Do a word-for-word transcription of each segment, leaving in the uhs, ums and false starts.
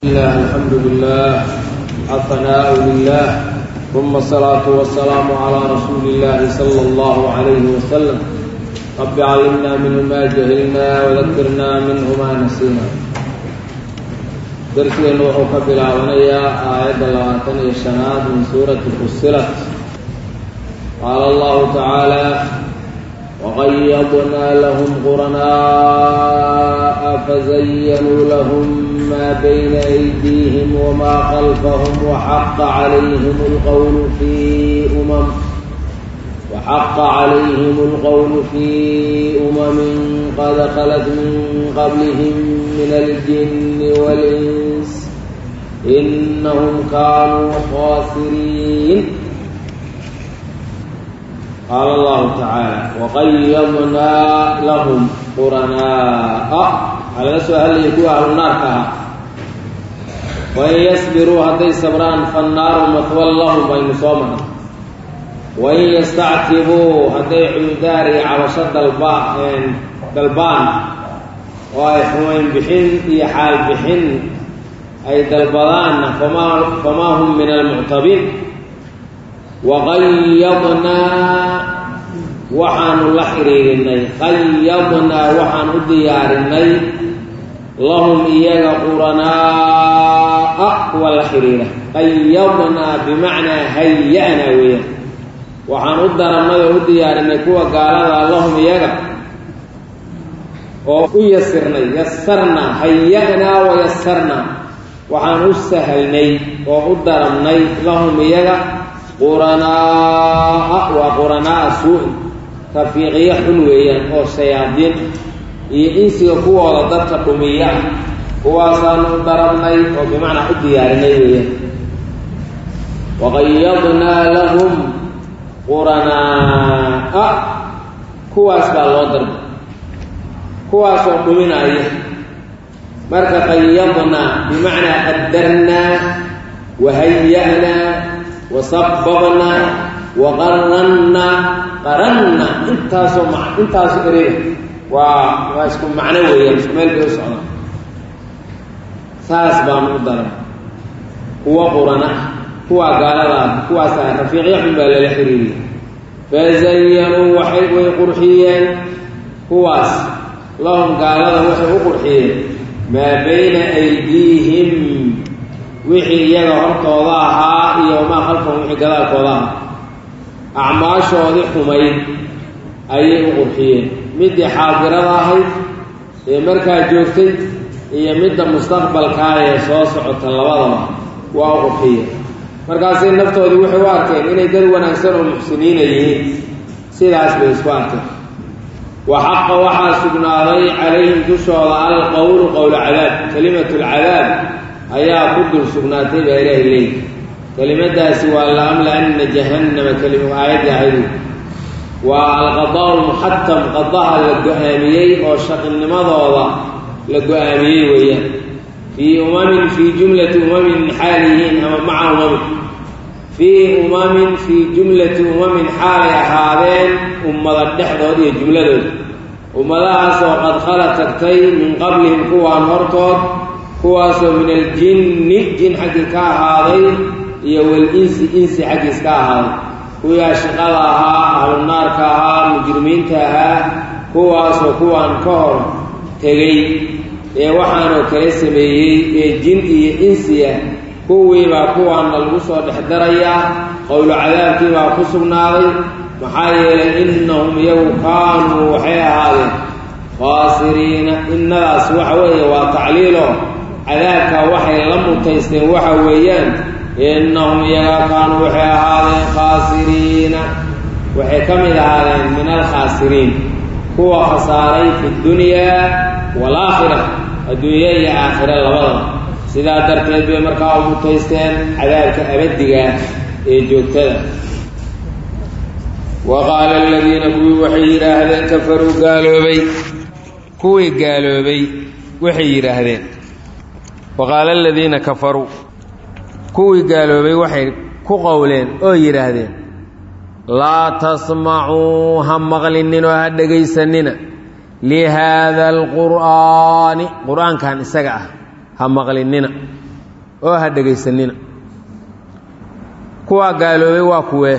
الحمد لله الثناء لله ثم الصلاة والسلام على رسول الله صلى الله عليه وسلم. رب علمنا منه ما جهلنا وذكرنا منه ما نسينا. درسنا وحكى بالعونية آية لواتن الشناد من سورة فصلت. قال الله تعالى: وقيضنا لهم قرناء فزينوا لهم ما بين أيديهم وما خلفهم وحق عليهم القول في أمم وحق عليهم القول في أمم قد خلت من قبلهم من الجن والإنس إنهم كانوا خاسرين. قال الله تعالى: وقيضنا لهم قرناء. على سؤال يكون أهل النار كها وإن يصبروا هدي صبران فالنار مثوى لهم وإن صومنا وإن يستعتبوا هدي عوداري على شد دلبان وإحوين بحن في حال بحن أي دلبان فما, فما هم من المعتبين. وقيضنا وحان لحريرني قيضنا وحان ديارني لهم إياك قرناء والحريرة. قيضنا بمعنى هيئنا ويا وحان درمنا ديارني كوا قال لهم إياك ويسرني يسرنا هيئنا ويسرنا وحان سهلني ودرمني لهم إياك قرناء وقرناء سوء تفيقية حلوية أو سيادين إنسي قوة ضدك قمية قوة صانو ضربني وبمعنى الديارني. وغيضنا لهم قرناء قوة اسبال الله ضرب قوة سوقمنا إيه مركا قيضنا بمعنى قدرنا وهيئنا وصبغنا وقرنا قرنا انتاسو مع انتاسو قريب واسكم معنويا مسمال بيوسعنا ساس بانو ضرب هو قرنا هو قال الله هو ساس في غير بال الحريري فزينوا وحي وقرحيا هو لهم قال الله وحي وقرحيا ما بين ايديهم wixii iyaga hortooda ahaa iyo ma khalfahum wixii gadaalkooda ahaa acmaashoodii xumayd ayay u qurxiyeen midii xaadirada ahayd ee markaa joogtay iyo midda mustaqbalka ee soo socota labadaba waa u qurxiyeen. markaasay naftoodii waxay u arkeen inay dad wanaagsan oo muxsiniin yihiin sidaas bay isku arkeen. وحق waxaa sugnaaday calayhim dushooda alqowlu qowlu cadaab kalimatu lcadaab ayaa ku dul sugnaatay baa ilaahay leey. kelimadaasi waa laamlaana jahannama kelimo aayadda ahayd waa alqadaa almuxatam qadaha la go-aamiyey oo shaqinimadooda la go-aamiyey weeyaan. fii umamin fii jumlati umamin xaaliyihiin ama maca umamin fii umamin fii jumlati umamin xaalay ahaadeen ummada dhexdood iyo jumladooda ummadahaasoo qad khala tagtay min qablihim kuwaan hortood kuwaasoo min aljinni jin xaggii ka ahaaday iyo walinsi insi xaggiis ka ahaaday kuwii ashiqada ahaa ahlunaarka ahaa mujrimiinta ahaa kuwaasoo kuwaan ka hor tegey ee waxaanoo kala sameeyey ee jin iyo insi ah kuwiibaa kuwaanna lagu soo dhex darayaa qowlu cadaabkii baa ku sugnaaday. maxaa yeelay innahum iyagu kaanuu waxay ahaadeen khaasiriina. innadaas waxa weeye waa tacliilo cadaabka waxay la mutaysteen waxa weeyaan innahum iyaga kaanuu waxay ahaadeen khaasiriina waxay ka mid ahaadeen min alkhaasiriin kuwa khasaaray fi dunyaa waalaakhira adduunya iyo aakhira labadaba. sidaa darteed bay markaa u mutaysteen cadaabka abadiga ee joogtada. waqaala aladiina kuwii waxay yidhaahdeen kafaruu gaaloobay kuwii gaaloobay waxay yidhaahdeen waqaala aladiina kafaruu kuwii gaaloobay waxay ku qowleen oo yidhaahdeen laa tasmacuu ha maqlinina oo ha dhegaysanina lihaada alqur'aani qur'aankan isaga ah ha maqlinina oo ha dhegaysanina kuwaa gaaloobay waa kuwee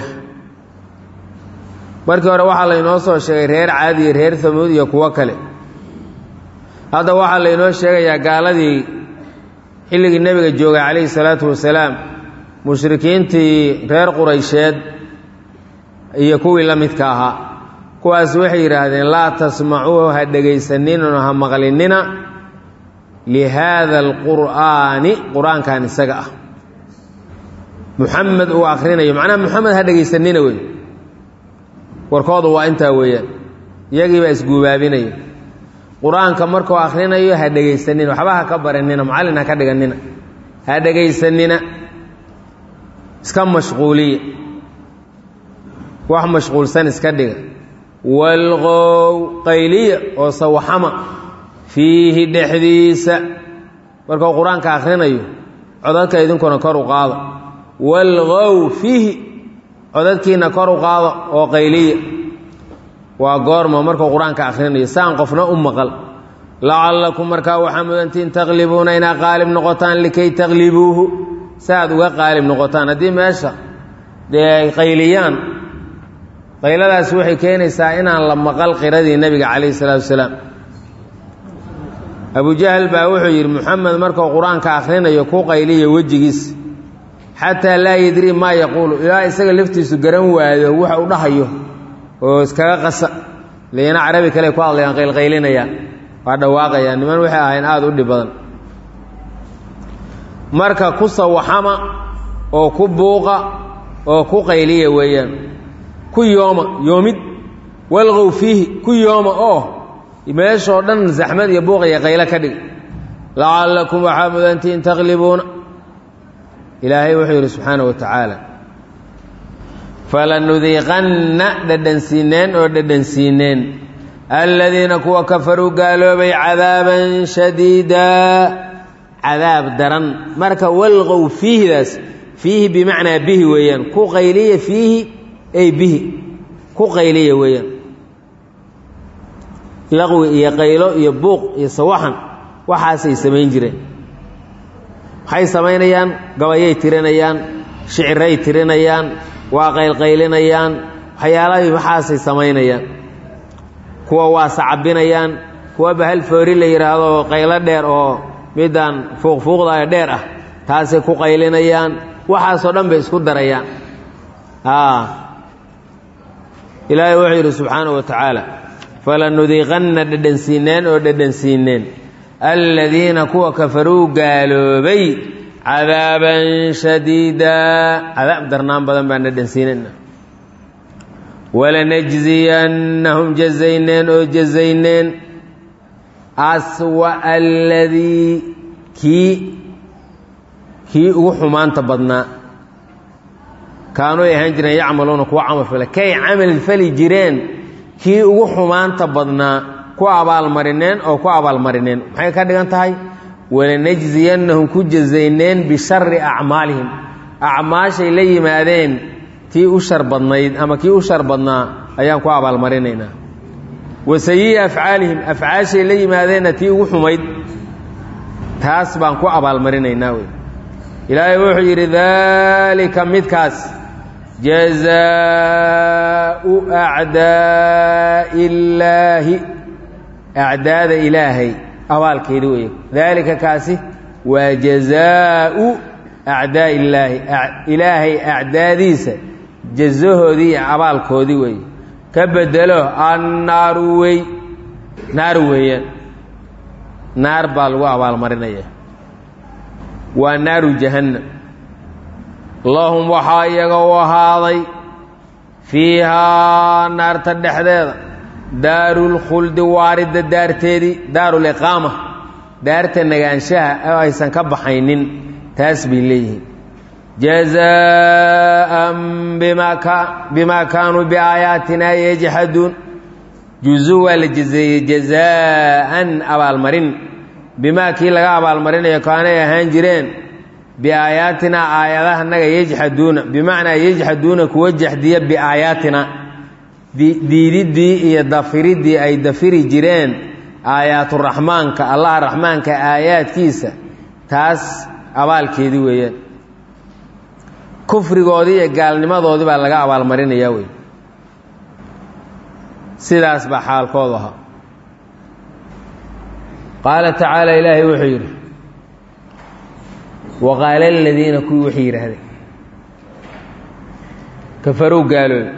markii hore waxaa laynoo soo sheegay reer caad iyo reer hamuud iyo kuwo kale hadda waxaa laynoo sheegayaa gaaladii xilligii nebiga joogay calayhi salaatu wasalaam mushrikiintii reer quraysheed iyo kuwii la midka ahaa kuwaas waxay yidhaahdeen laa tasmacuu ha dhegaysaninoo ha maqlinina lihaada alqur'aani qur-aankan isaga ah muxamed uu akhrinayo macnaha muxamed ha dhegaysanina wey warkoodu waa intaa weeyaan iyagiibaa isguubaabinaya qur-aanka markuu akhrinayo ha dhegaysanina waxba ha ka baranina macallin ha ka dhiganina ha dhegaysanina iska mashquuliya wax mashquulsan iska dhiga walqow qayliya oo sawaxama fiihi dhexdiisa markuu qur-aanka akhrinayo codadka idinkuna kor u qaada walqow fiihi codadkiina kor u qaada oo qayliya waa goorma markuu qur-aanka akhrinayo saan qofna u maqal lacallakum markaa waxaa mudantiin taqlibuuna inaa qaalib noqotaan likay taqlibuuhu saaad uga qaalib noqotaan haddii meesha dee ay qayliyaan qayladaas waxay keenaysaa inaan la maqal qiradii nebiga calayhi salaatu wasalaam abujahl baa wuxuu yidhi moxamed markuu qur-aanka akhrinayo ku qayliya wejigiis xataa laa yadrii maa yaquulu ilaa isaga laftiisu garan waayo waxa u dhahayo oo iskaga qasa leena carabi kale ku hadlayaan qaylqaylinayaan waa dhawaaqayaan niman waxay ahayn aada u dhib badan marka ku sawaxama oo ku buuqa oo ku qayliya weeyaan ku yooma yoomid walqow fiihi ku yooma oo meeshoo dhan zaxmad iyo buuq iyo qaylo ka dhig lacallakum waxaa mudantiin taqlibuuna ilaahay wuxuu yidhi subxaanahu wa tacaala falanudiiqanna dhadhansiineen oo dhadhansiineen aladiina kuwa kafaruu gaaloobay cadaaban shadiidaa cadaab daran marka walqow fiihidaas fiihi bimacnaa bihi weeyaan ku qayliya fiihi ay bihi ku qayliya weeyaan laqwi iyo qaylo iyo buuq iyo sawaxan waxaasay samayn jireen waxay samaynayaan gabayay tirinayaan shiciray tirinayaan waa qaylqaylinayaan waxyaalahay waxaasay samaynayaan kuwa waa sacabinayaan kuwa bahal foori la yidhaahdo qaylo dheer oo midaan fuuqfuuqda dheer ah taasay ku qaylinayaan waxaasoo dhan bay isku darayaan ilaahay wuxuu yidhi subxaanahu wa tacaala falanudiiqanna dhadhansiineen oo dhadhansiineen aladiina kuwa kafaruu gaaloobay cadaaban shadiidaa cadaab darnaan badan baan dhadhansiinayna walanajziyannahum jazayneen oo jazayneen aswa aladii kii kii ugu xumaanta badnaa kaanuu ay ahaan jireen yacmaluuna kuwa camal fala kay camal fali jireen kii ugu xumaanta badnaa ku abaalmarineen oo ku abaalmarineen maxay ka dhigan tahay walanajziyannahum ku jazayneen bishari acmaalihim acmaashay la yimaadeen tii u shar badnayd ama kii u shar badnaa ayaan ku abaalmarinaynaa wa sayi'i afcaalihim afcaashay la yimaadeenna tii ugu xumayd taas baan ku abaalmarinaynaa wey ilaahay wuxuu yidhi daalika midkaas jazaau acdaa'i illaahi acdaada ilaahay abaalkeedi weeye daalika kaasi waa jazaau acdaa'i illaahi ilaahay acdaadiisa jazahoodii iyo abaalkoodii weeye ka bedelo annaaru wey naar weeyaan naar baa lagu abaalmarinaya waa naaru jahannam lahum waxaa iyaga u ahaaday fiihaa naarta dhexdeeda daarulkhuldi waaridda daarteedii daaruliqaama daarta nagaanshaha oo aysan ka baxaynin taas bay leeyihiin jazaa'an bimaa kaanuu biaayaatinaa yajxaduun juzu waa la jazeeyey jazaa'an abaalmarin bimaa kii laga abaalmarinayo kaanay ahaan jireen biaayaatinaa aayadaha naga yajxaduuna bimacnaa yajxaduuna kuwa jaxdiya biaayaatina diididdii iyo dafiriddii ay dafiri jireen aayaaturaxmaanka allaha raxmaanka aayaadkiisa taas abaalkeedii weeyaan kufrigoodii iyo gaalnimadoodii baa laga abaalmarinayaa wey sidaas baa xaalkoodu ahaa qaala tacaala ilaahay wuxuu yidhi waqaala aladiina kuwii waxay yidhaahdeen kafarow gaalooy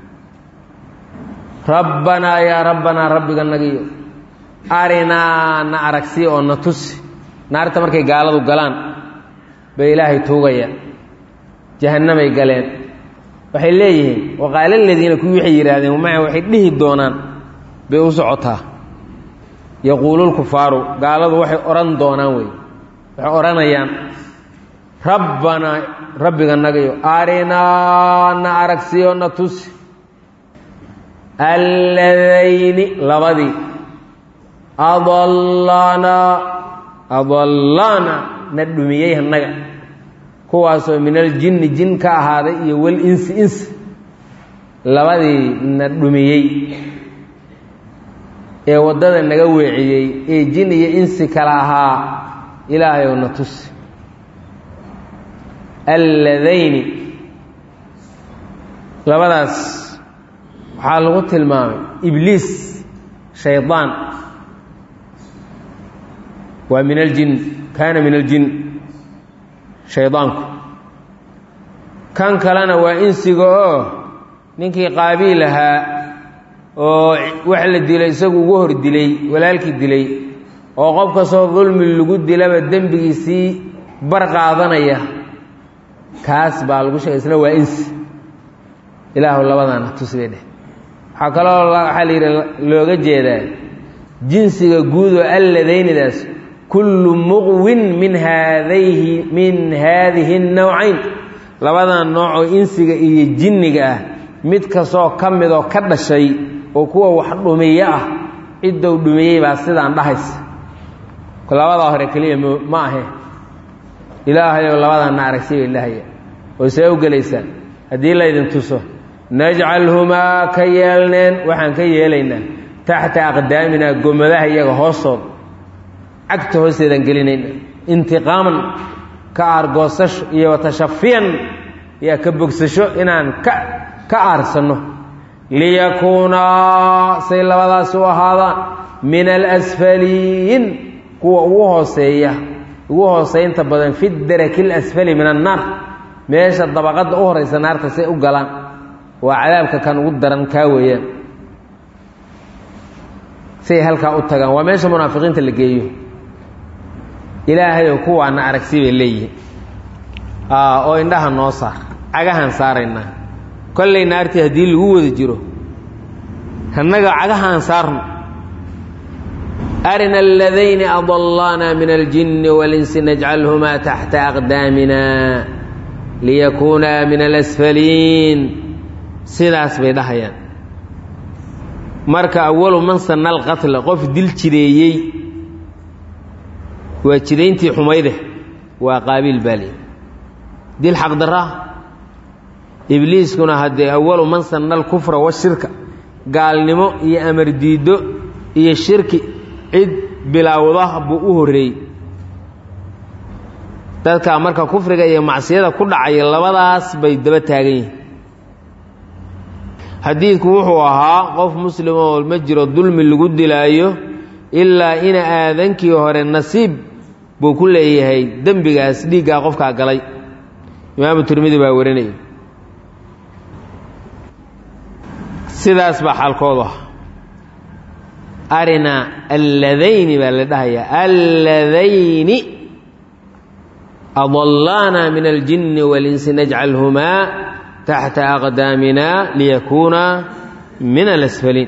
rabbanaa yaa rabbanaa rabbiga nagiyo arinaa na aragsii oo na tusi naarta markay gaaladu galaan bay ilaahay tuugayaan jahannamay galeen waxay leeyihiin waqaala aladiina kuwii waxay yidhaahdeen maa waxay dhihi doonaan bay u socotaa yaquululkufaaru gaaladu waxay odhan doonaan wey waxay odhanayaan rabbanaa rabbiga nagayo arinaa na aragsiyo na tusi alladayni labadii adallaanaa adallaana na dhumiyey hannaga kuwaasoo min aljinni jin ka ahaaday iyo wal insi insi labadii na dhumiyey ee waddada naga weeciyey ee jin iyo insi kala ahaa ilaahay oo na tusi alladayni labadaas waxaa lagu tilmaamay ibliis shaydaan waa min aljin kaana min aljin shaydaanku kan kalena waa insiga oo ninkii qaabiil ahaa oo wax la dilay isagu ugu hor dilay walaalkii dilay oo qof kastoo dulmi lagu dilaba dembigiisii bar qaadanaya kaas baa lagu sheegay isna waa insi ilaahu labadaana tusi bay dheh waxaa kaloo waxaa la yidhi looga jeedaa jinsiga guud oo alladaynidaas kullu muqwin min haadayhi min haadihi الnawcayn labadan nooc oo insiga iyo jinniga ah mid kastoo ka mid oo ka dhashay oo kuwa wax dhumiye ah ciddou dhumiyey baa sidaan dhahaysa labadaa hore keliya ma ahe ilaahayow labadaanna aragsi bay lahaya oo see u gelaysaan haddii laydin tuso najcalhumaa ka yeelneen waxaan ka yeelaynaa taxta aqdaaminaa gomadaha iyaga hoostood cagta hoosteedaan gelinayna intiqaaman ka aargoosasho iyo watashafiyan iyo ka bogsasho inaan ka ka aarsanno liyakuunaa say labadaas u ahaadaan min alasfaliin kuwa ugu hooseeya ugu hooseynta badan fi daraki اlasfali min annaar meesha dabaqadda u horaysa naarta say u galaan waa cadaabka kan ugu daran kaa weeyaan say halkaa u tagaan waa meesha munaafiqiinta la geeyo ilaahayow kuwaana aragsi bay leeyihiin oo indhaha noo saar cagahaan saaraynaa kollay naartii haddii lagu wada jiro annaga cagahaan saarno arina aladayni adallaana min aljinni walinsi najcalhumaa taxta aqdaamina liyakuunaa min alasfaliin sidaas bay dhahayaan marka awalu man sanna alqatla qof dil jireeyey waa jidayntii xumayde waa qaabiil baali dil xaqdarraa ibliiskuna haddee awalu man sanna alkufra washirka gaalnimo iyo amar diiddo iyo shirki cid bilaawda buu u horreeyey dadka marka kufriga iyo macsiyada ku dhacaya labadaas bay daba taagan yihiin xadiidku wuxuu ahaa qof muslim oo ma jiro dulmi lagu dilaayo ilaa ina aadankii hore nasiib buu ku leeyahay dembigaas dhiiggaa qofkaa galay imaamu tirmidi baa warinaya sidaas baa xaalkoodu ah arina alladayni baa la dhahayaa alladayni adallaana min aljinni walinsi najcalhumaa taxta aqdaamina liyakuunaa min alasfaliin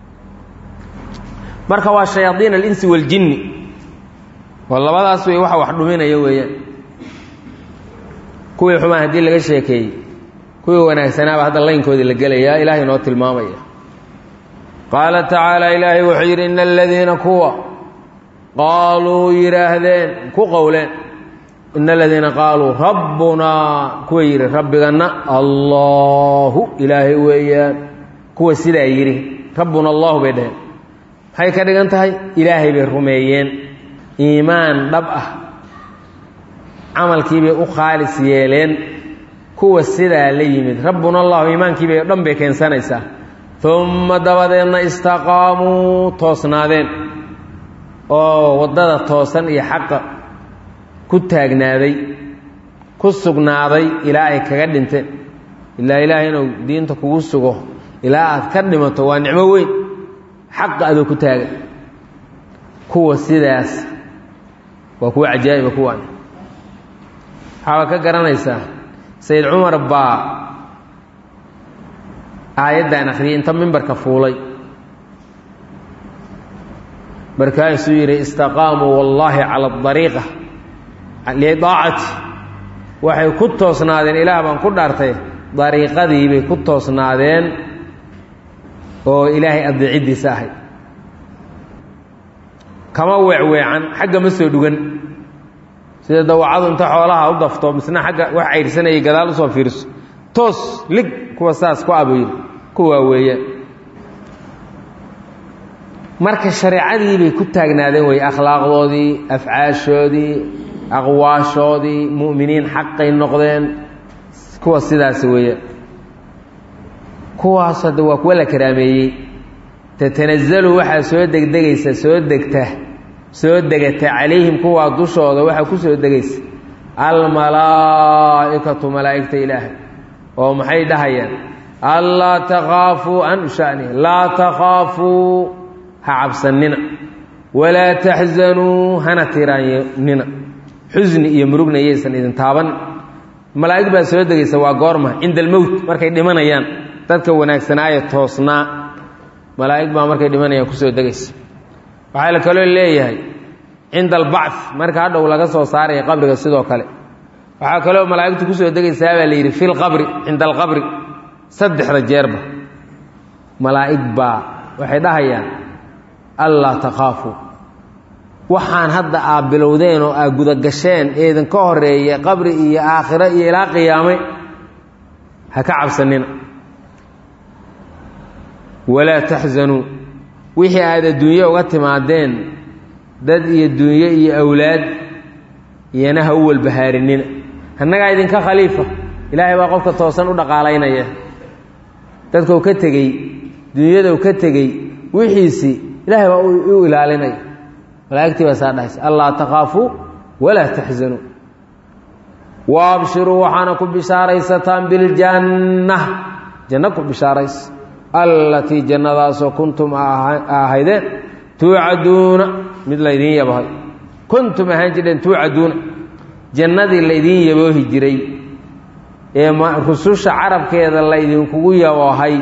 marka waa shayaadiin alinsi waاljinni waa labadaas wey waxa wax dhuminaya weeyaan kuwii xumaan haddii laga sheekeeyey kuwii wanaagsanaaba hadda laynkoodii la gelayaa ilaahay noo tilmaamaya qaala tacaala ilaahay wuxuu yidhi ina aladiina kuwa qaaluu yidhaahdeen ku qowleen ina aladiina qaaluu rabbunaa kuwa yidhi rabbiganna allaahu ilaahay weeyaan kuwa sidaa yidhi rabbuna allahu bay dhaheen maxay ka dhigan tahay ilaahay bay rumeeyeen iimaan dhab ah camalkii bay u khaalis yeeleen kuwa sidaa la yimid rabbuna allahu iimaankii bay dhan bay keensanaysaa uma dabadeedna istaqaamuu toosnaadeen oo waddada toosan iyo xaqa ku taagnaaday ku sugnaaday ilaa ay kaga dhinteen ilaa ilaahay inuu diinta kugu sugo ilaa aad ka dhimato waa nicmo weyn xaqa adoo ku taagan kuwa sidaas waa kuwa cajaa'iba kuwaan waxaaba ka garanaysaa sayid cumar baa aayaddan akhriyay inta mimbarka fuulay markaasuu yidhi istaqaamuu wallaahi cala adariiqa lidaacati waxay ku toosnaadeen ilaah baan ku dhaartay dariiqadii bay ku toosnaadeen oo ilaahay adeeciddiisa ahayd kama weecweecan xagga ma soo dhugan sida dawacadu inta xoolaha u dafto misna xagga wax cayrsanayay gadaal usoo fiiriso toos lig kuwa saas ku abayr kuwaa weeyaan marka shareecadii bay ku taagnaadeen way akhlaaqdoodii afcaashoodii aqwaashoodii mu'miniin xaqay noqdeen kuwa sidaas weeyaan kuwaas hadda waa kuwa la karaameeyey tatanazalu waxaa soo degdegaysa soo degta soo degata calayhim kuwaa dushooda waxaa ku soo degaysa almalaa'ikatu malaa'igta ilaahay oo maxay dhahayaan allaa takhaafuu an ushani laa takhaafuu ha cabsanina walaa taxzanuu hana tiraanina xusni iyo murugna yaysan idin taaban malaa'ig baa soo degaysa waa goorma cinda almowt markay dhimanayaan dadka wanaagsanaaye toosnaa malaa'ig baa markay dhimanayaan ku soo degaysa waxaa la kaloo leeyahay cinda albacth marka hadhow laga soo saaraya qabriga sidoo kale waxaa kaloo malaa'igtu ku soo degaysaa baa la yidhi fi lqabri cinda alqabri saddexda jeerba malaa'ig baa waxay dhahayaan allaa takhaafuu waxaan hadda aad bilowdeen oo aad gudagasheen eedan ka horeeya qabri iyo aakhiro iyo ilaa qiyaame ha ka cabsanina walaa taxzanuu wixii aad adduunye uga timaadeen dad iyo dunye iyo awlaad iyana ha u walbahaarinina annagaa idinka khaliifa ilaahay baa qofka toosan u dhaqaalaynaya dadka uu ka tegey dunyada uu ka tegey wixiisii ilaahay baa u ilaalinaya malaa'igtii baa saa dhahaysa allaa takhaafuu walaa taxzanuu waabshiruu waxaana ku bishaaraysataan biljanna janno ku bishaaraysa allatii jannadaasoo kuntum ahaydeen tuucaduuna mid laydiin yabahay kuntum ahaan jireen tuucaduuna jannadii laydiin yaboohi jiray ee rususha carabkeeda laydinkugu yaboohay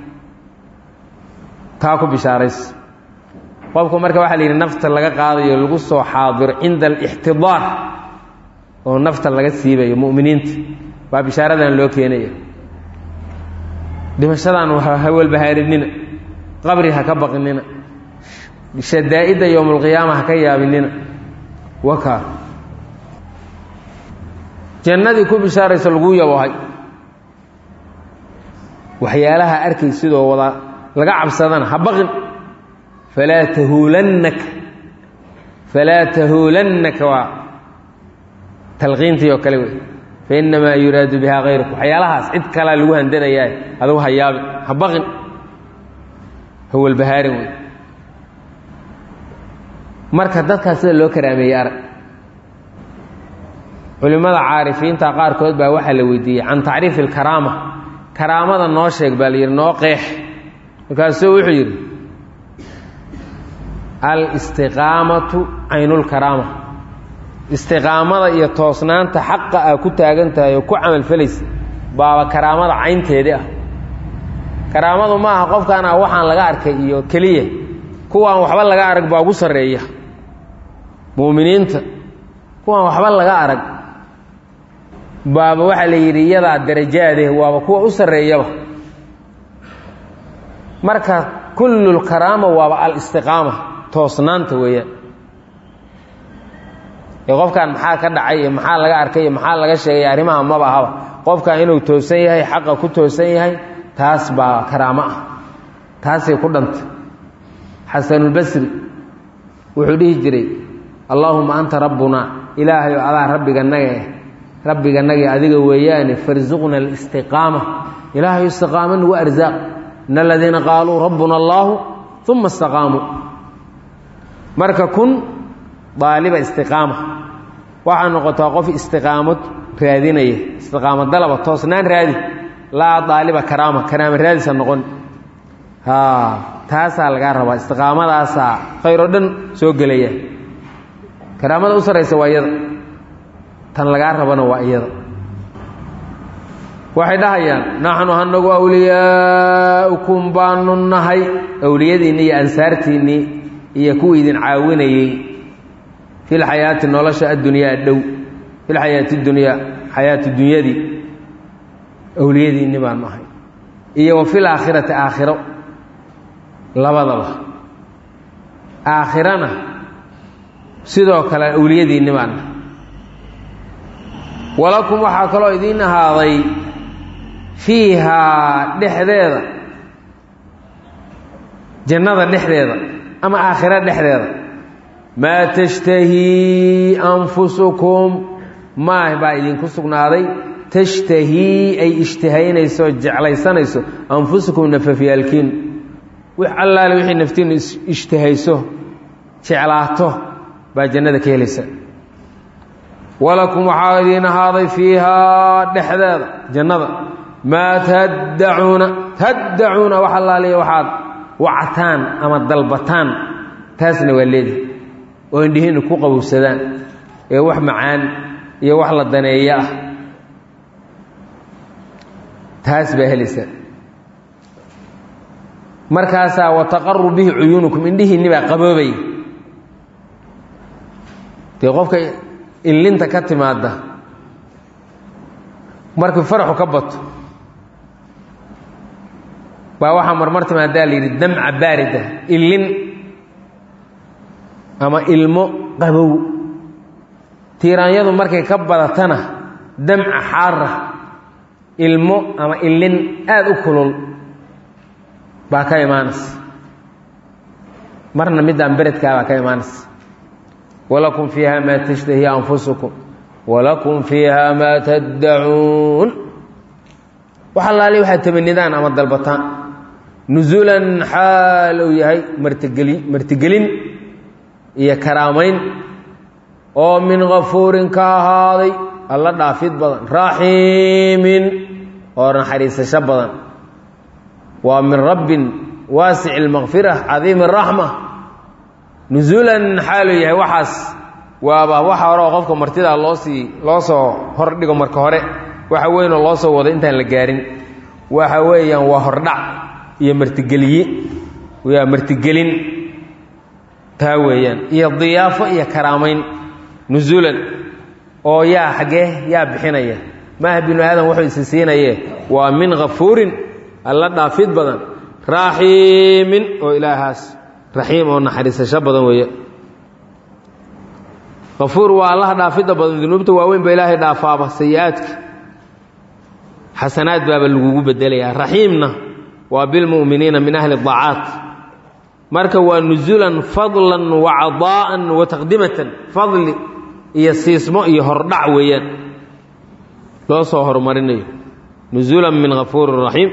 taa ku bishaaraysa qofku marka waxaa la yidhi nafta laga qaadayo lagu soo xaadiro cinda alixtidaar oo nafta laga siibayo mu'miniinta waa bishaaradan loo keenaya dhimashadan ha walbahaarinina qabri ha ka baqinina shadaa'idda yowmulqiyaama ha ka yaabinina wakaa jannadii ku bishaaraysa lagu yaboohay waxyaalaha arkay sidoo wada laga cabsadana ha baqin falaa tahuulannaka falaa tahuulannaka waa talqiintii oo kale wey fainamaa yuraadu bihaa hayruk waxyaalahaas cid kalaa lagu handanayaa adugu ha yaabin ha baqin ha walbahaarin wey marka dadkaas sida loo karaameeyey arag culimmada caarifiinta qaarkood baa waxaa la weydiiyey can tacriifi alkaraama karaamada noo sheeg baa la yidhi noo qeex markaasuu wuxuu yidhi alistiqaamatu caynulkaraama istiqaamada iyo toosnaanta xaqa aa ku taagan tahay oo ku camalfalaysa baaba karaamada caynteedii ah karaamadu ma aha qofkaan ah waxaan laga arkay iyo keliya kuwaan waxba laga arag baa ugu sarreeya mu'miniinta kuwaan waxba laga arag baaba waxaa la yidhi iyadaa darajaadeh waaba kuwa u sarreeyaba marka kullulkaraama waaba alistiqaama toosnaanta weeyaan ee qofkan maxaa ka dhacay iyo maxaa laga arkay iyo maxaa laga sheegay arrimaha maba ahaba qofkan inuu toosan yahay xaqa ku toosan yahay taas baa karaamo ah taasay ku dhanta xasanulbasri wuxuu dhihi jiray allaahuma anta rabbunaa ilaahay adaa rabbiga naga rabbiga naga adiga weeyaan farzuqna al-istiqaama ilaahay istiqaaman wa arzaaq in alladheena qaaluu rabbuna allah thumma istaqaamu marka kun daaliba istiqaama waxa noqotaa qof istiqaamad raadinaya istiqaamad dalaba toosnaan raadi la daaliba karaama karaama raadisa noqon ha taasa laga rabaa istiqaamadaasa khayro dhan soo galaya karaamada u sareysa waa iyada tan laga rabana waa iyada waxay dhahayaan naxnu hanagu awliyaakum baanu nahay awliyadiina iyo ansaartiini iyo kuwa idin caawinayay fil hayaati nolosha addunya dhow fil hayaati dunya hayaati dunyadi awliyadiina baan nahay iyo fil aakhirati aakhiro labadaba aakhirana sidoo kale awliyadiina baan walakum waxa kale idin ahaaday fiiha dhexdeeda jannada dhexdeeda ama aakhira dhexdeeda ma tashtahi anfusukum ma baa idin ku sugnaaday tashtahi ay ishtahaynayso jeclaysanayso anfusukum nafafiyalkin wax allaale wixii naftiin ishtahayso jeclaato baa jannada ka helaysa walakum waxaa idin ahaaday fiihaa dhexdeeda jannada maa taddacuuna taddacuuna wax allaaliya waxaad wactaan ama dalbataan taasna waa leedi oo indhihiina ku qabowsadaan ee wax macaan iyo wax la daneeya ah taas baa helaysa markaasaa wataqaru bihi cuyuunukum indhihiinni baa qaboobay dee qofka illinta ka timaada markii faraxu ka bato baa waxaa marmar timaadaa la yidhi damca baarida illin ama ilmo qabow tiiraanyadu markay ka badatana damca xaara ilmo ama illin aada u kulul baa ka imaanaysa marna middaan beredkaa baa ka imaanaysa walakum fiiha maa tashtahi anfusukum walakum fiiha maa taddacuun wax allaali waxaad tamanidaan ama dalbataan nusuulan xaal uu yahay martigeli martigelin iyo karaamayn oo min kafuurin ka ahaaday alla dhaafid badan raxiimin oo naxariisasho badan waa min rabbin waasic اlmaqfira cadiim الraxma nusuulan xaaluu yahay waxaas waaba waxa hore oo qofka martidaa loo sii loo soo hor dhigo marka hore waxa weynoo loo soo wado intaan la gaarin waxa weeyaan waa hordhac iyo martigeliye waa martigelin taa weeyaan iyo diyaafo iyo karaamayn nusuulan oo yaa xaggee yaa bixinaya maaha binu aadam wuxuu isi siinaye waa min kafuurin alla dhaafid badan raxiimin oo ilaahaas raxiim oo naxariisasho badan weeye kafuur waa allaha dhaafidda badan dunuubta waaweyn ba ilaahay dhaafaaba sayi-aadka xasanaad baaba lagugu bedelayaa raxiimna waa bilmu'miniina min ahli daacaat marka waa nusulan fadlan wa cadaa'an wa taqdimatan fadli iyo siismo iyo hordhac weeyaan loo soo horumarinayo nusulan min kafuurin raxiim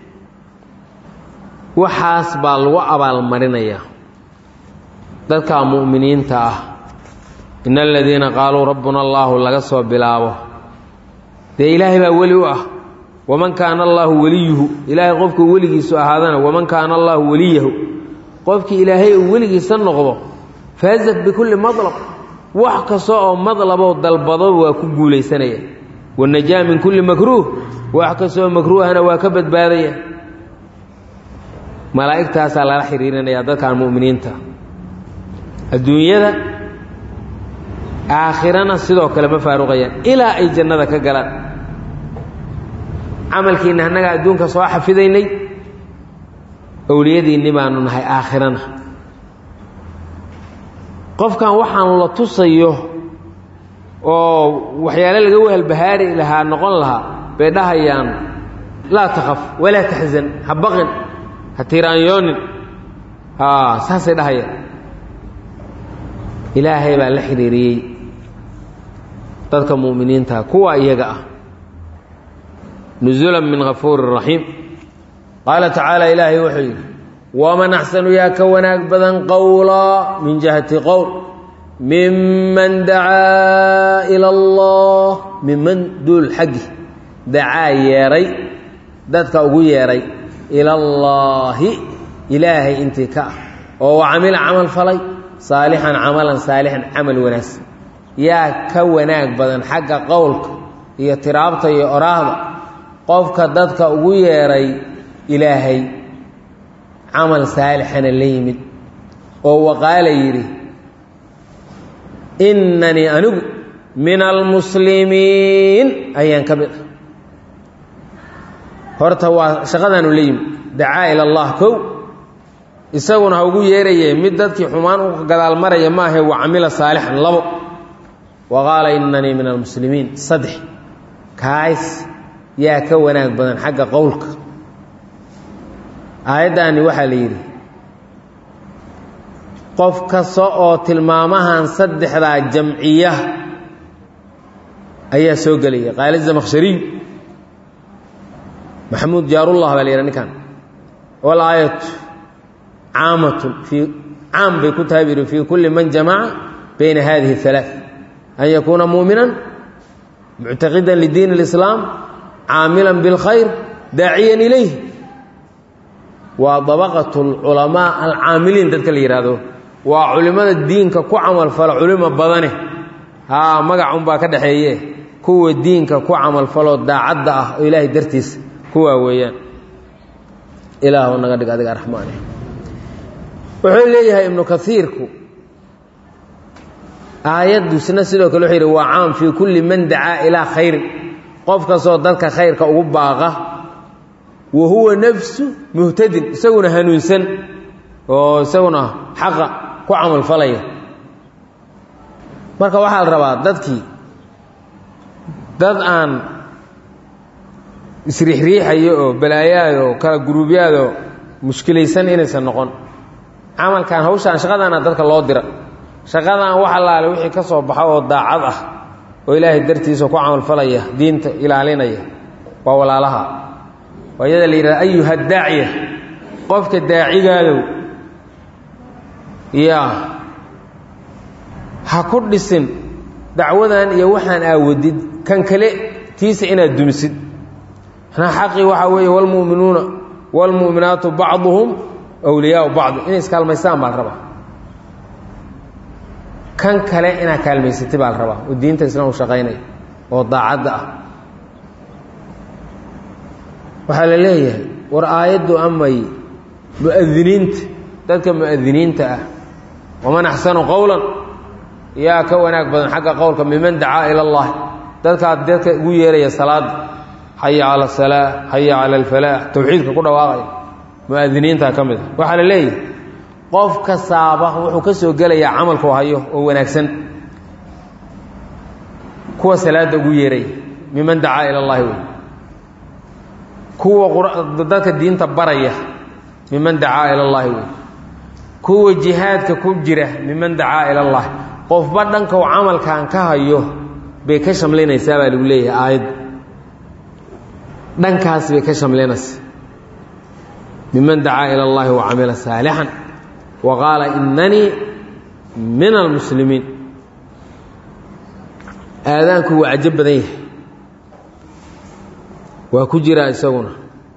waxaas baa lagu abaalmarinayaa dadka mu'miniinta ah in aladiina qaaluu rabbuna allahu laga soo bilaabo dee ilaahay baa weli u ah waman kaana allaahu weliyuhu ilaahay qofku weligiisu ahaadana waman kaana allaahu weliyahu qofkii ilaahay uu weligiisa noqdo faazat bikulli madlab wax kasta oo madlaboo dalbado waa ku guulaysanaya wanajaa min kulli makruuh wax kastaoo makruuhana waa ka badbaadaya malaa'igtaasaa lala xiriirinayaa dadkan mu'miniinta adduunyada aakhirana sidoo kale ma faaruqayaan ilaa ay jannada ka galaan camalkiinna annaga adduunka soo xafidaynay awliyadiinni baanu nahay aakhirana qofkan waxaan la tusayo oo waxyaale laga wehelbahaari lahaa noqon lahaa bay dhahayaan laa takhaf walaa taxzan ha baqin ha tiraanyoonin saasay dhahayaan ilaahay baa la xiriiriyey dadka mu'miniinta kuwa iyaga ah nuzulan min ghafuurir rahiim qaala tacaala ilaahay wuxuu yidhi waman axsanu yaa ka wanaag badan qowlaa min jihati qowl miman dacaa ila allah miman duul xaggi dacaa yeedhay dadka ugu yeedhay ila allaahi ilaahay intii ka ah oo wa camila camal falay saalixan camalan saalixan camal wanaagsan yaa ka wanaag badan xagga qowlka iyo tiraabta iyo oraahda qofka dadka ugu yeedhay ilaahay camal saalixana la yimid oo waqaala yidhi innanii anigu min almuslimiin ayaan ka mid ah horta waa shaqadaanu la yimid dacaa ila allah kow isaguna ha ugu yeeraye mid dadkii xumaan u gadaal maraya maahe wa camila saalixan labo wa qaala innanii min almuslimiin saddex kaas yaa ka wanaag badan xagga qowlka aayaddaani waxaa la yidhi qof kasta oo tilmaamahan saddexdaa jamciya ayaa soo gelaya qaala zamakhshariy maxamuud jaarullah baa la yidhaha ninkan walaayatu caamatun fii caam bay ku tahay buu fii kulli man jamaca bayna hadihi اhalaaث an yakuuna muuminan muctaqidan lidiin اlislaam caamilan biاlkhayr daaciyan ilayh waa dabaqat اlculamaa alcaamiliin dadka la yidhaahdo waa culimmada diinka ku camalfala culimo badane haa magacun baa ka dhaxeeye kuwa diinka ku camalfaloo daacadda ah oo ilaahay dartiisa kuwaa weeyaan ilaahu naga dhig adiga raxmaane wuxuu leeyahay ibnu kaiirku aayadusna sidoo kale wuxuu yidhi waa caam fii kulli man dacaa ilaa khayrin qof kastoo dadka khayrka ugu baaqa wa huwa nafsu muhtadin isaguna hanuunsan oo isaguna xaqa ku camalfalaya marka waxaa la rabaa dadkii dad aan isriixriixayo oo balaayaad oo kala guruubyaad oo mushkilaysan inaysan noqon camalkan hawshaan shaqadaana dadka loo dira shaqadan wax allaale wixii ka soo baxa oo daacad ah oo ilaahay dartiisa ku camalfalaya diinta ilaalinaya waa walaalaha waa iyada la yidhahda ayuha daaciya qofka daacigaadow yaa ha ku dhisin dacwadan iyo waxaan aawadid kan kale tiisa inaad dumisid anaa xaqii waxaa weeye wlmu'minuuna wاlmu'minaatu bacduhum wliyaau bacdi inay iskaalmaystaan baa la rabaa kan kale inaad kaalmaysatay baa la rabaa oo diinta islaam u shaqaynaya oo daacadda ah waxaa la leeyahay war aayaddu amay mu'adiniinta dadka mu'adiniinta ah waman axsanu qowlan yaa ka wanaag badan xagga qowlka miman dacaa ila اllahi dadkaa dadka ugu yeeraya salaada xaya cala asalaa xaya cala alfalaax tawxiidka ku dhawaaqaya mu'adiniintaa ka mid a waxaa la leeyahay qof kastaaba wuxuu ka soo gelayaa camalku hayo oo wanaagsan kuwa salaada ugu yeeraya miman dacaa ila اllahi wey kuwa dadka diinta baraya miman dacaa ila اllahi wey kuwa jihaadka ku jira miman dacaa ila اllahi qofba dhanka uu camalkan ka hayo bay ka shamlinaysaa baa lagu leeyahay aayadda dhankaas bay ka shamlinaysaa miman dacaa ila اllahi wa camila saalixan wa qaala inanii min almuslimiin aadaanku waa cajo badan yahay waa ku jiraa isaguna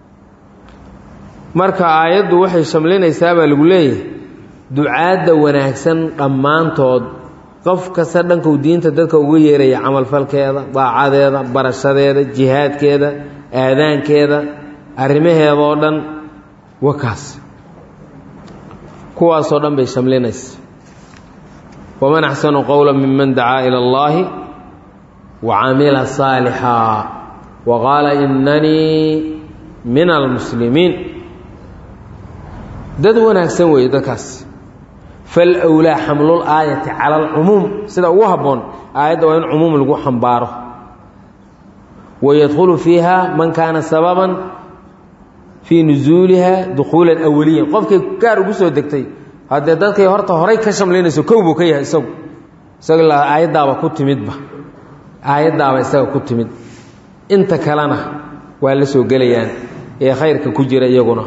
marka aayaddu waxay shamlinaysaa baa lagu leeyahay ducaadda wanaagsan dhammaantood qof kasta dhankuu diinta dadka uga yeeraya camalfalkeeda daacadeeda barashadeeda jihaadkeeda aadaankeeda arrimaheedoo dhan wakaas kuwaasoo dhan bay shamlinaysa waman axsanu qowla miman dacaa ila اllahi wa camila saalixaa wa qaala inanii min almuslimiin dad wanaagsan weeye dadkaas falwlaa xamlul aayati cala alcumuum sida ugu habboon aayadda waa in cumuum lagu xambaaro wayadkhulu fiiha man kaana sababan fii nusuuliha dukhuulan awaliyan qofkay gaar ugu soo degtay haddee dadkay horta horay ka shamlinayso kow buu ka yahay isagu isaga la aayaddaaba ku timidba aayaddaaba isaga ku timid inta kalena waa la soo gelayaan ee khayrka ku jira iyaguna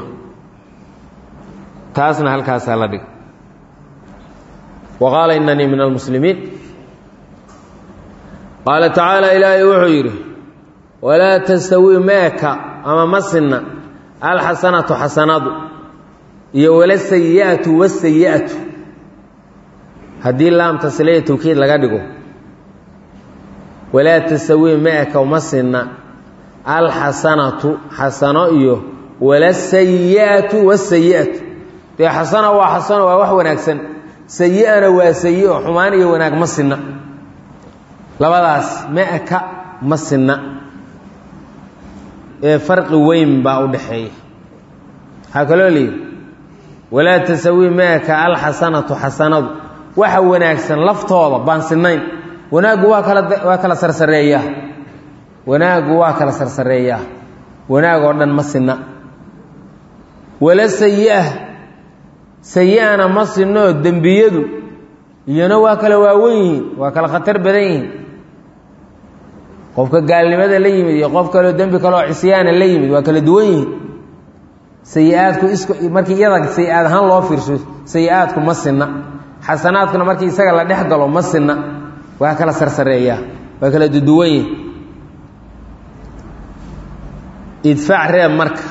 taasna halkaasaa la dhig waqaala inanii min almuslimiin qaala tacaala ilaahay wuxuu yidhi walaa tastawii meeka ama ma sinna alxasanatu xasanadu iyo wala sayi'atu wasayi'atu haddii laamta silaya tawkiid laga dhigo walaa tastawii meeka ma sinna alxasanatu xasano iyo wala sayi'atu wasayi'atu dee xasana waa xasano waa wax wanaagsan sayi'ana waa sayi'o xumaan iyo wanaag ma sinna labadaas meeka ma sinna ee farqi weyn baa u dhaxeeya waxaa kaloo leeyihi walaa tasawii meeka alxasanatu xasanadu waxa wanaagsan laftooda baan sinnayn wanaaggu waa kala waa kala sarsareeyaa wanaaggu waa kala sarsareeyaa wanaag oo dhan ma sinna wala sayi'ah sayi'ana ma sinno dembiyadu iyana waa kala waawen yihiin waa kala khatar badan yihiin qofka gaalnimada la yimid iyo qof kaleo dembi kaleoo cisyaana la yimid waa kala duwan yihiin sayi-aadku isku markii iyada sayi-aad ahaan loo fiirso sayi-aadku ma sinna xasanaadkuna markii isaga la dhex galo ma sinna waa kala sarsareeyaa waa kala duduwan yihiin idfac reeb marka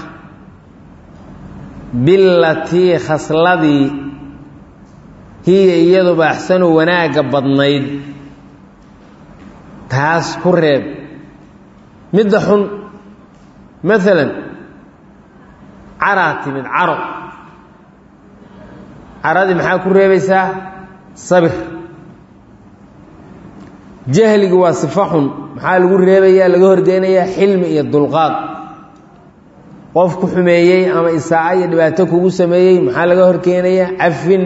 bilatii khasladii hiya iyaduba axsanu wanaagga badnayd taas ku reeb midda xun maalan caraa timid caro caradii maxaa ku reebaysaa sabir jahligu waa sifo xun maxaa lagu reebayaa laga horgeynayaa xilmi iyo dulqaad qof ku xumeeyey ama isaaca iyo dhibaato kugu sameeyey maxaa laga horkeenayaa cafin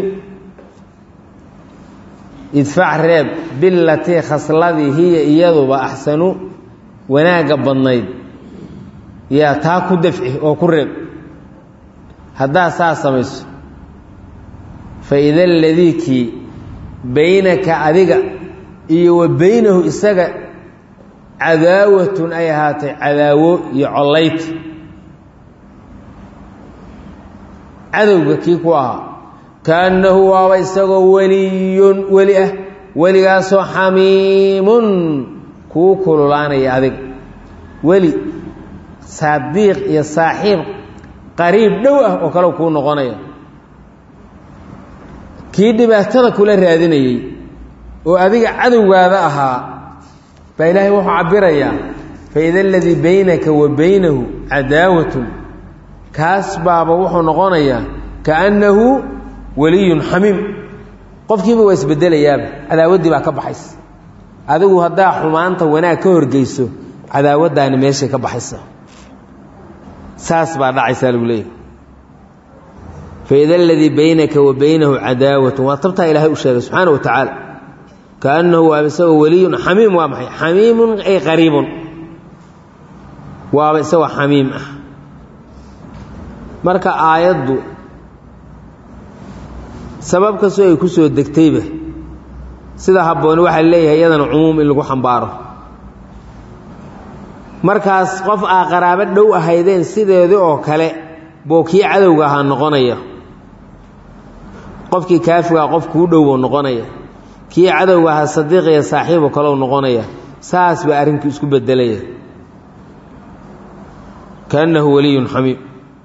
idfac reeb bilatii khasladii hiya iyaduba axsanu wanaagga badnayd yaa taa ku dafci oo ku reeb haddaa saa samayso fa ida aladii kii baynaka adiga iyo wa baynahu isaga cadaawatun ay ahaatay cadaawo iyo collayd cadowga kii ku ahaa kaannahu waaba isagoo weliyun weli ah weligaasoo xamiimun kuu kululaanaya adiga weli saadiiq iyo saaxiib qariib dhow ah oo kale kuu noqonaya kii dhibaatada kula raadinayey oo adiga cadowgaada ahaa baa ilaahay wuxuu cabirayaa fa ida aladii baynaka wa baynahu cadaawatun kaas baaba wuxuu noqonayaa kaannahu weliyun xamiim qofkiiba waa isbedelayaaba cadaawaddii baa ka baxaysa adigu haddaa xumaanta wanaag ka horgeyso cadaawaddaani meeshay ka baxaysa saas baa dhacaysaa lagu leeyahy fa ida aladii baynaka wa baynahu cadaawatun waa tabtaa ilaahay u sheegay subxaana wa tacaala kaannahu waaba isagoo weliyun xamiim waa maxay xamiimun ay qariibun waaba isagoo xamiim ah marka aayaddu sabab kastoo ay ku soo degtayba sida habbooni waxaa leeyahay iyadana cumuum in lagu xambaaro markaas qof aa qaraabo dhow ahaydeen sideedii oo kale buu kii cadowga ahaa noqonaya qofkii kaafigaa qof kuu dhow buu noqonaya kii cadowga ahaa sadiiq iyo saaxiiboo kaleu noqonaya saas baa arrinku isku bedelaya kaannahu weliyun xamiim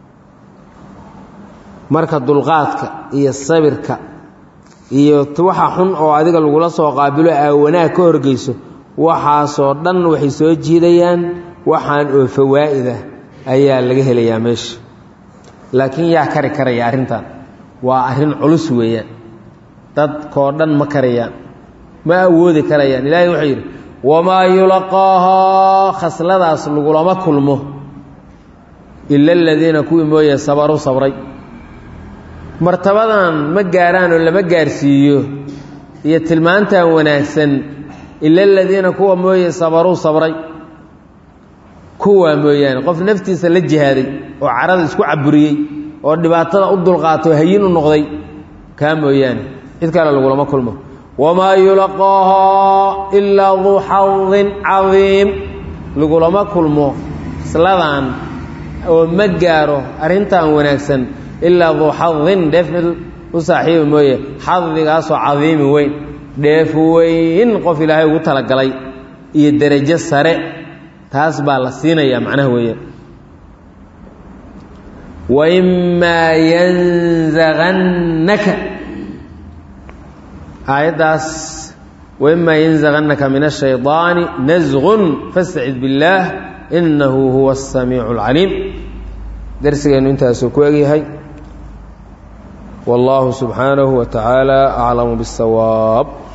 marka dulqaadka iyo sabirka iyo waxa xun oo adiga lagula soo qaabilo aa wanaag ka horgeyso waxaasoo dhan waxay soo jiidayaan waxaan oo fawaa'ida ayaa laga helayaa meesha laakiin yaa kari karaya arrintan waa arrin culus weeyaan dadkoo dhan ma karayaan ma awoodi karayaan ilaahay wuxuu yidhi wamaa yulaqaahaa khasladaas lagulama kulmo ila aladiina kuwii mooye sabaru sabray martabadan ma gaaraan oo lama gaarsiiyo iyo tilmaantan wanaagsan ila aladiina kuwa mooye sabaruu sabray kuwa mooyaane qof naftiisa la jihaaday oo carada isku caburiyey oo dhibaatada u dulqaato hayin u noqday kaa mooyaane cid kale lagulama kulmo wamaa yulaqaahaa ilaa duu xadin cadiim lagulama kulmo isladan oo ma gaaro arrintan wanaagsan ilaa duu xadin dheef mid u saaxiiba mooye xadigaasoo cadiimi weyn dheef weyn qof ilaahay ugu talagalay iyo derajo sare taas baa la siinayaa macnaha weeyaan waimaa yanzagannaka aayaddaas waimaa yanzagannaka min ashaydaani nasgun fastacid billaah inahu huwa asamiicu alcaliim darsigeennu intaasuu ku egyahay wallahu subxaanahu wa tacaala aclamu biاsawaab